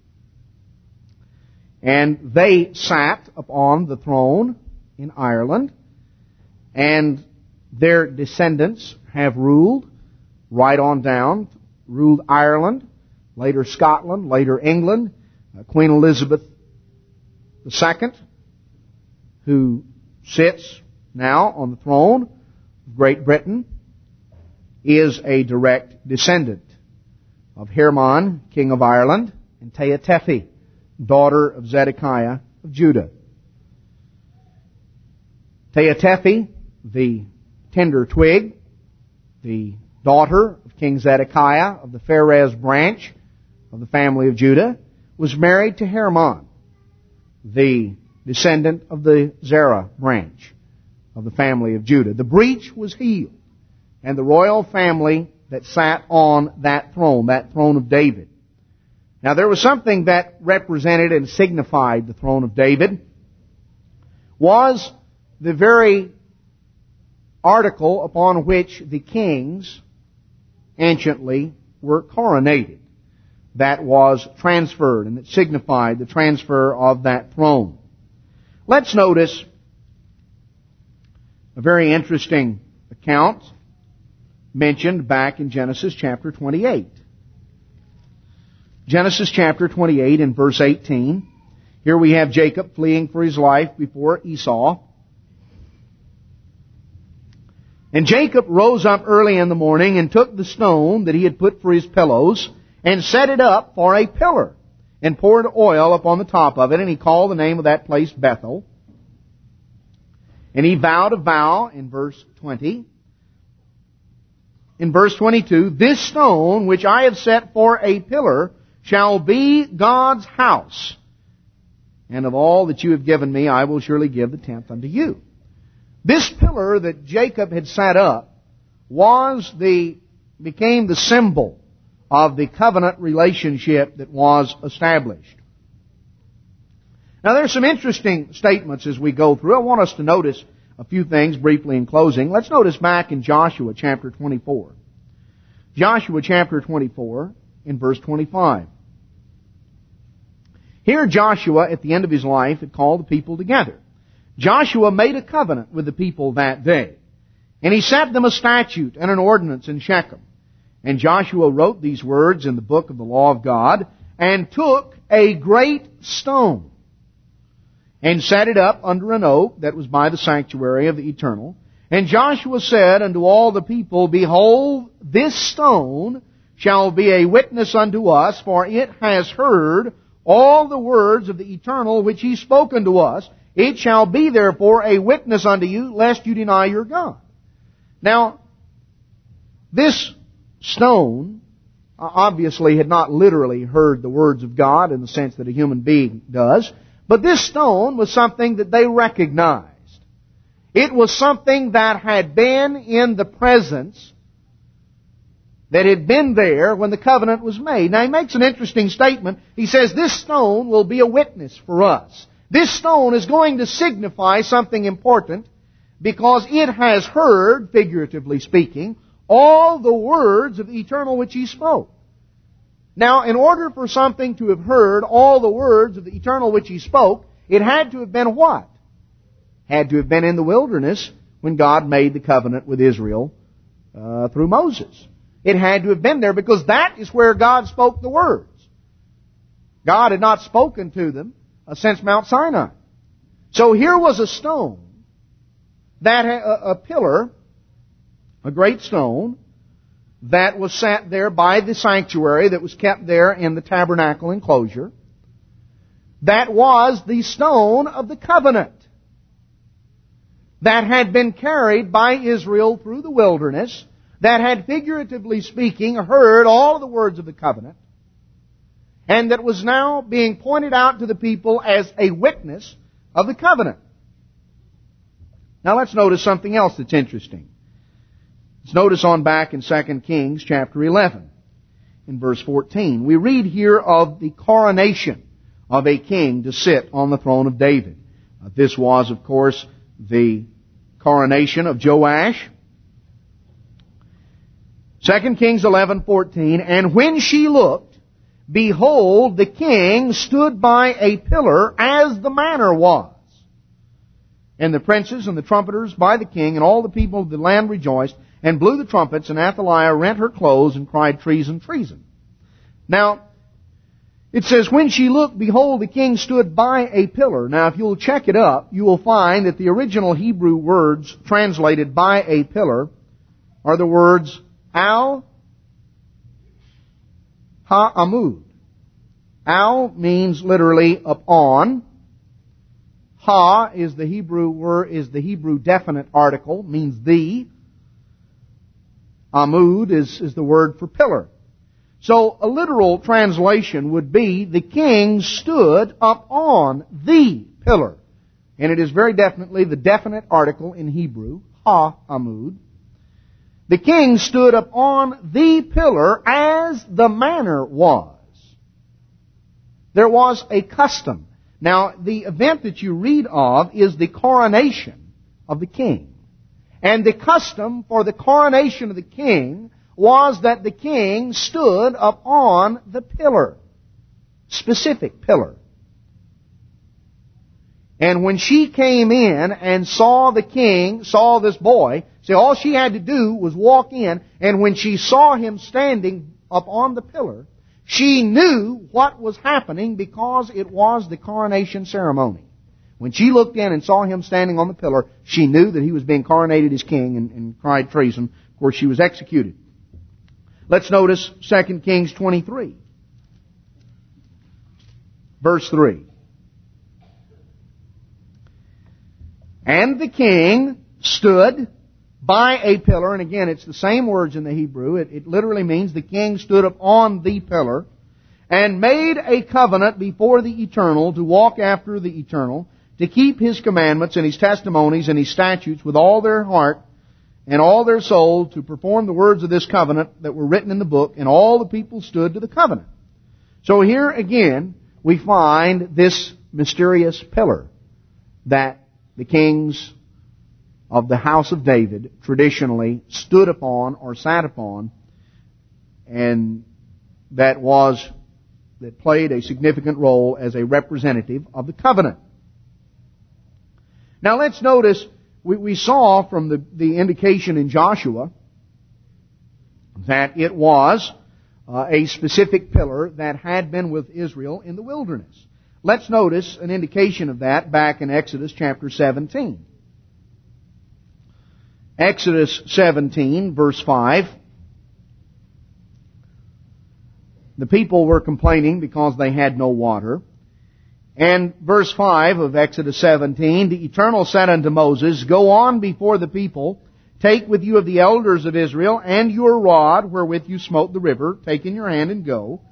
And they sat upon the throne in Ireland, and their descendants have ruled right on down, ruled Ireland, later Scotland, later England. Queen Elizabeth II, who sits now on the throne of Great Britain, is a direct descendant of Hermon, king of Ireland, and Tea Tephi, daughter of Zedekiah of Judah. Tea Tephi, the tender twig, the daughter of King Zedekiah of the Pharez branch of the family of Judah, was married to Hermon, the descendant of the Zerah branch of the family of Judah. The breach was healed, and the royal family that sat on that throne of David. Now, there was something that represented and signified the throne of David, was the very article upon which the kings anciently were coronated. That was transferred, and that signified the transfer of that throne. Let's notice a very interesting account mentioned back in Genesis chapter 28. Genesis chapter 28 and verse 18. Here we have Jacob fleeing for his life before Esau. And Jacob rose up early in the morning and took the stone that he had put for his pillows and set it up for a pillar and poured oil upon the top of it, and he called the name of that place Bethel. And he vowed a vow in verse 20. In verse 22, this stone which I have set for a pillar shall be God's house. And of all that you have given me, I will surely give the tenth unto you. This pillar that Jacob had set up became the symbol of the covenant relationship that was established. Now, there's some interesting statements as we go through. I want us to notice a few things briefly in closing. Let's notice back in Joshua chapter 24. Joshua chapter 24 in verse 25. Here Joshua, at the end of his life, had called the people together. Joshua made a covenant with the people that day, and he set them a statute and an ordinance in Shechem. And Joshua wrote these words in the book of the law of God, and took a great stone, and set it up under an oak that was by the sanctuary of the Eternal. And Joshua said unto all the people, behold, this stone shall be a witness unto us, for it has heard all the words of the Eternal which He spoke unto us. It shall be therefore a witness unto you, lest you deny your God. Now, this stone obviously had not literally heard the words of God in the sense that a human being does, but this stone was something that they recognized. It was something that had been in the presence, that had been there when the covenant was made. Now, he makes an interesting statement. He says, this stone will be a witness for us. This stone is going to signify something important because it has heard, figuratively speaking, all the words of the Eternal which He spoke. Now, in order for something to have heard all the words of the Eternal which He spoke, it had to have been what? Had to have been in the wilderness when God made the covenant with Israel through Moses. It had to have been there because that is where God spoke the words. God had not spoken to them since Mount Sinai. So here was a stone, that a pillar, a great stone, that was set there by the sanctuary that was kept there in the tabernacle enclosure. That was the stone of the covenant that had been carried by Israel through the wilderness, that had, figuratively speaking, heard all of the words of the covenant, and that was now being pointed out to the people as a witness of the covenant. Now let's notice something else that's interesting. Let's notice on back in 2 Kings chapter 11, in verse 14. We read here of the coronation of a king to sit on the throne of David. This was, of course, the coronation of Joash. 2 Kings 11:14, and when she looked, behold, the king stood by a pillar as the manner was. And the princes and the trumpeters by the king and all the people of the land rejoiced and blew the trumpets, and Athaliah rent her clothes and cried, treason, treason. Now, it says, when she looked, behold, the king stood by a pillar. Now, if you'll check it up, you will find that the original Hebrew words translated by a pillar are the words al ha-amud. Al means literally upon. Ha is the Hebrew definite article, means the. Amud is the word for pillar. So a literal translation would be, the king stood up on the pillar. And it is very definitely the definite article in Hebrew, ha-amud. The king stood up on the pillar as the manner was. There was a custom. Now, the event that you read of is the coronation of the king. And the custom for the coronation of the king was that the king stood up on the pillar. Specific pillar. And when she came in and saw the king, saw this boy, see, all she had to do was walk in, and when she saw him standing up on the pillar, she knew what was happening because it was the coronation ceremony. When she looked in and saw him standing on the pillar, she knew that he was being coronated as king and cried treason. Of course, she was executed. Let's notice 2 Kings 23. Verse 3. And the king stood by a pillar, and again, it's the same words in the Hebrew. It literally means the king stood up on the pillar, and made a covenant before the Eternal to walk after the Eternal, to keep His commandments and His testimonies and His statutes with all their heart and all their soul, to perform the words of this covenant that were written in the book, and all the people stood to the covenant. So here again, we find this mysterious pillar that the kings of the house of David traditionally stood upon or sat upon, and that played a significant role as a representative of the covenant. Now let's notice, we saw from the indication in Joshua that it was a specific pillar that had been with Israel in the wilderness. Let's notice an indication of that back in Exodus chapter 17. Exodus 17, verse 5. The people were complaining because they had no water. And verse 5 of Exodus 17, the Eternal said unto Moses, go on before the people, take with you of the elders of Israel, and your rod wherewith you smote the river, take in your hand and go.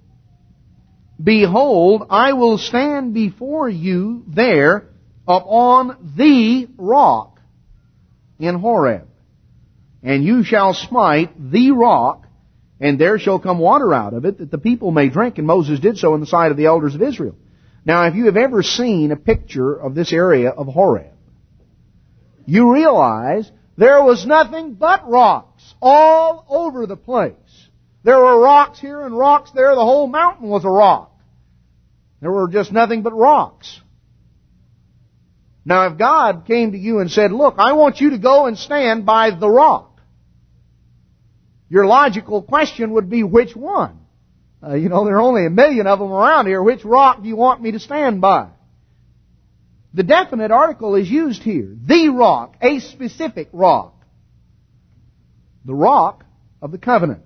Behold, I will stand before you there upon the rock in Horeb. And you shall smite the rock, and there shall come water out of it, that the people may drink. And Moses did so in the sight of the elders of Israel. Now, if you have ever seen a picture of this area of Horeb, you realize there was nothing but rocks all over the place. There were rocks here and rocks there. The whole mountain was a rock. There were just nothing but rocks. Now, if God came to you and said, look, I want you to go and stand by the rock, your logical question would be, which one? There are only 1 million of them around here. Which rock do you want me to stand by? The definite article is used here. The rock, a specific rock. The rock of the covenant.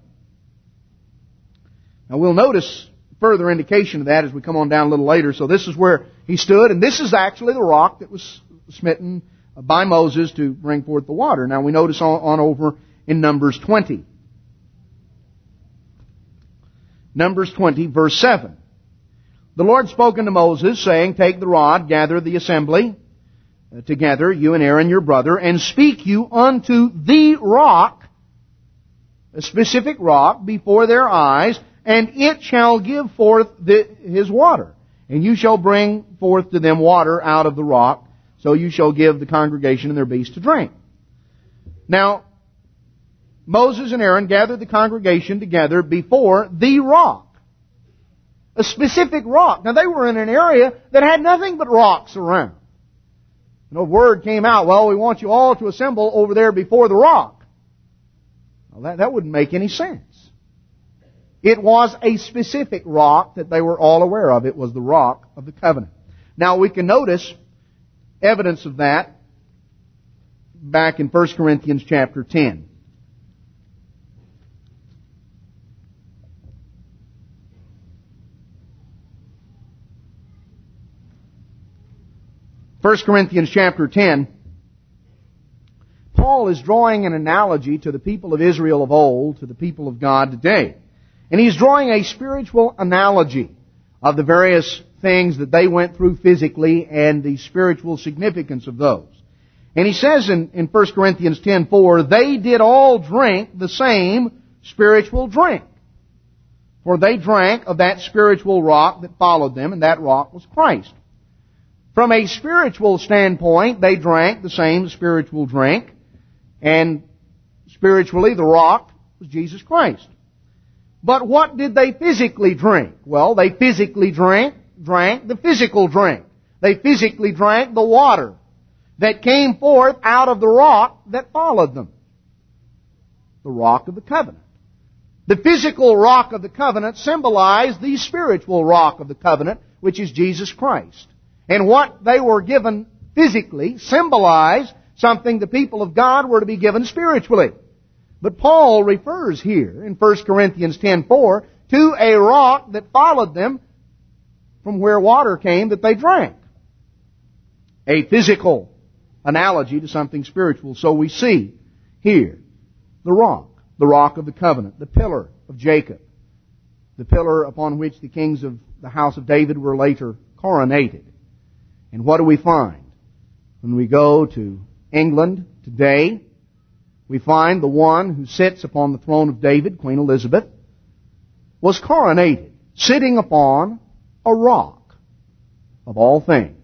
Now we'll notice further indication of that as we come on down a little later. So this is where he stood, and this is actually the rock that was smitten by Moses to bring forth the water. Now we notice on over in Numbers 20. Numbers 20, verse 7. The Lord spoke unto Moses, saying, take the rod, gather the assembly together, you and Aaron your brother, and speak you unto the rock, a specific rock, before their eyes, and it shall give forth his water. And you shall bring forth to them water out of the rock, so you shall give the congregation and their beasts to drink. Now, Moses and Aaron gathered the congregation together before the rock. A specific rock. Now, they were in an area that had nothing but rocks around. Word came out, well, we want you all to assemble over there before the rock. Well, that wouldn't make any sense. It was a specific rock that they were all aware of. It was the rock of the covenant. Now, we can notice evidence of that back in 1 Corinthians chapter 10. 1 Corinthians chapter 10, Paul is drawing an analogy to the people of Israel of old, to the people of God today. And he's drawing a spiritual analogy of the various things that they went through physically and the spiritual significance of those. And he says in 1 Corinthians 10:4, they did all drink the same spiritual drink. For they drank of that spiritual rock that followed them, and that rock was Christ. From a spiritual standpoint, they drank the same spiritual drink, and spiritually the rock was Jesus Christ. But what did they physically drink? Well, they physically drank the physical drink. They physically drank the water that came forth out of the rock that followed them. The rock of the covenant. The physical rock of the covenant symbolized the spiritual rock of the covenant, which is Jesus Christ. And what they were given physically symbolized something the people of God were to be given spiritually. But Paul refers here in 1 Corinthians 10:4 to a rock that followed them from where water came that they drank. A physical analogy to something spiritual. So we see here the rock of the covenant, the pillar of Jacob, the pillar upon which the kings of the house of David were later coronated. And what do we find? When we go to England today, we find the one who sits upon the throne of David, Queen Elizabeth, was coronated, sitting upon a rock of all things.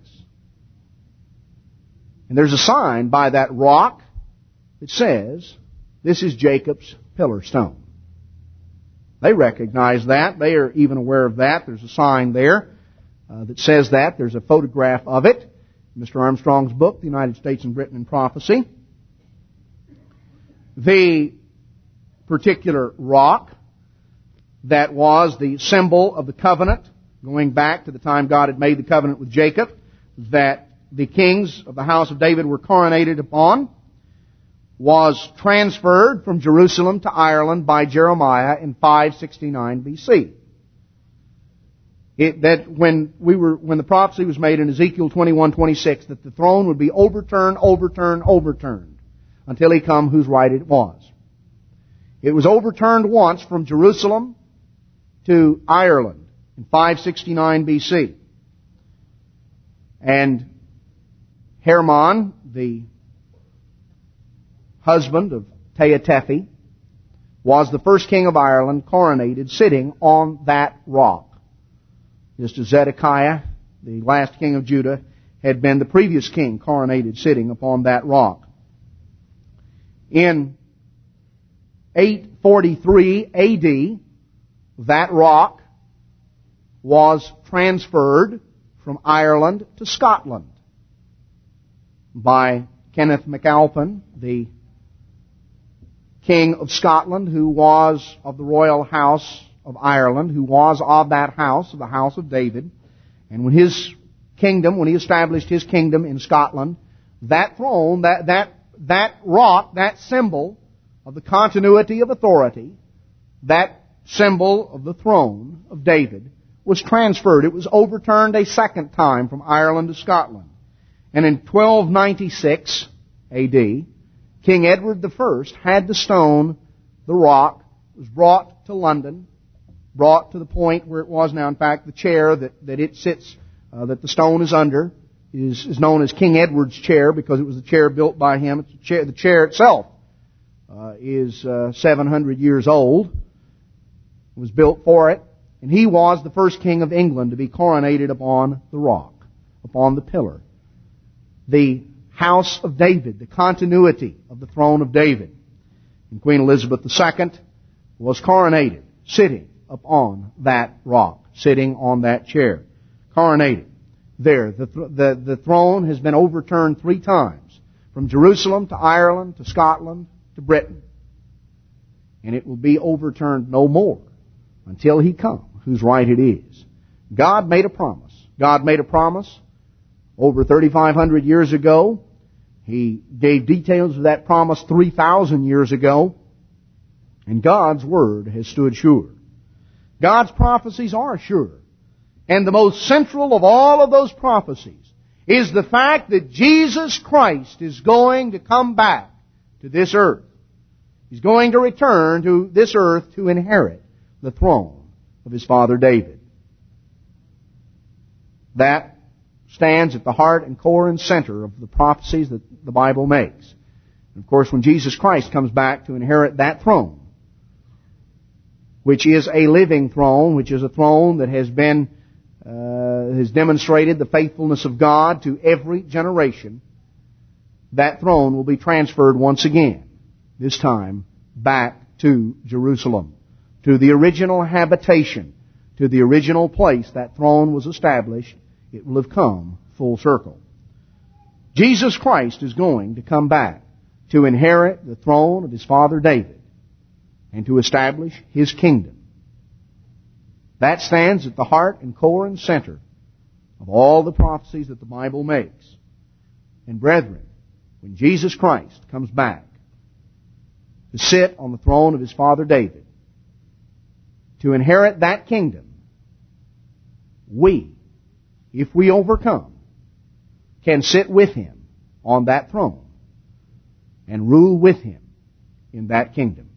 And there's a sign by that rock that says, this is Jacob's pillar stone. They recognize that. They are even aware of that. There's a sign there that says that. There's a photograph of it. Mr. Armstrong's book, The United States and Britain in Prophecy. The particular rock that was the symbol of the covenant, going back to the time God had made the covenant with Jacob, that the kings of the house of David were coronated upon, was transferred from Jerusalem to Ireland by Jeremiah in 569 BC. When the prophecy was made in Ezekiel 21:26 that the throne would be overturned until he come whose right it was. It was overturned once from Jerusalem to Ireland in 569 BC. And Hermon, the husband of Tehatepi, was the first king of Ireland coronated sitting on that rock. Just as Zedekiah, the last king of Judah, had been the previous king coronated sitting upon that rock. In 843 AD, that rock was transferred from Ireland to Scotland. by Kenneth MacAlpin, the King of Scotland, who was of the royal house of Ireland, who was of that house, of the house of David. And when he established his kingdom in Scotland, that throne, that rock, that symbol of the continuity of authority, that symbol of the throne of David, was transferred. It was overturned a second time from Ireland to Scotland. And in 1296 A.D., King Edward I had the stone, the rock, was brought to London, brought to the point where it was now. In fact, the chair that it sits, that the stone is under, is known as King Edward's chair because it was the chair built by him. The chair itself is 700 years old. It was built for it. And he was the first king of England to be coronated upon the rock, upon the pillar. The house of David, the continuity of the throne of David. And Queen Elizabeth II was coronated, sitting upon that rock, sitting on that chair. Coronated there. The throne has been overturned 3 times, from Jerusalem to Ireland to Scotland to Britain. And it will be overturned no more until He come, whose right it is. God made a promise. God made a promise over 3,500 years ago. He gave details of that promise 3,000 years ago. And God's Word has stood sure. God's prophecies are sure. And the most central of all of those prophecies is the fact that Jesus Christ is going to come back to this earth. He's going to return to this earth to inherit the throne of His father David. That stands at the heart and core and center of the prophecies that the Bible makes. And of course, when Jesus Christ comes back to inherit that throne, which is a living throne, which is a throne that has demonstrated the faithfulness of God to every generation, that throne will be transferred once again, this time back to Jerusalem, to the original habitation, to the original place that throne was established. It will have come full circle. Jesus Christ is going to come back to inherit the throne of His father David and to establish His kingdom. That stands at the heart and core and center of all the prophecies that the Bible makes. And brethren, when Jesus Christ comes back to sit on the throne of His father David, to inherit that kingdom, we, if we overcome, can sit with Him on that throne and rule with Him in that kingdom.